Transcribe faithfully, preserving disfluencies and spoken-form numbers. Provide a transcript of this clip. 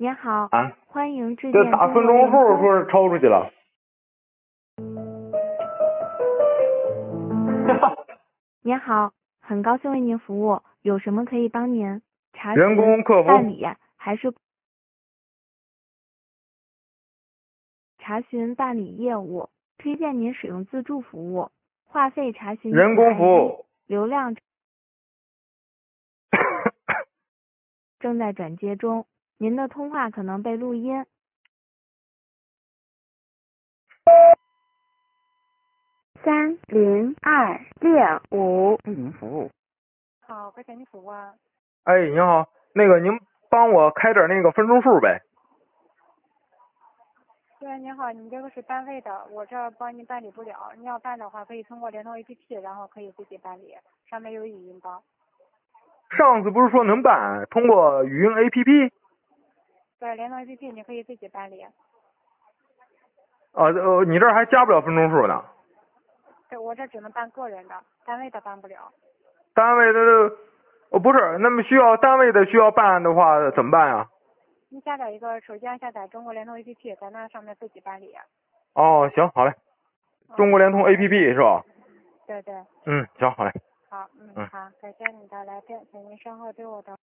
您好， 啊， 欢迎致这电中打分钟国联通。 数说是超出去了。 您好，很高兴为您服务，有什么可以帮您？查人工询、 客服办理还是查询办理业务？推荐您使用自助服务，话费查询人工服 I D， 务。 流量正在转接中，您的通话可能被录音。三零二六五， 为您服务。 好，快点你服务啊。 哎，您好，那个您帮我开点那个分钟数呗。 对，你好，你这个是单位的，我这儿帮你办理不了。你要办的话，可以通过联通 A P P，然后可以自己办理，上面有语音包。 上次不是说能办，通过语音 A P P？ 对，联通 A P P 你可以自己办理。 啊呃，你这儿还加不了分钟数呢。 对，我这只能办个人的，单位的办不了。 单位的，哦不是，那么需要单位的需要办的话怎么办呀？ 你下载一个手机上下载中国联通 A P P，在那上面自己办理。 哦，行，好嘞。中国联通 A P P 是吧？ 对对。 嗯，行，好嘞。 好，嗯， 嗯好，感谢你的来电，请您稍后对我的。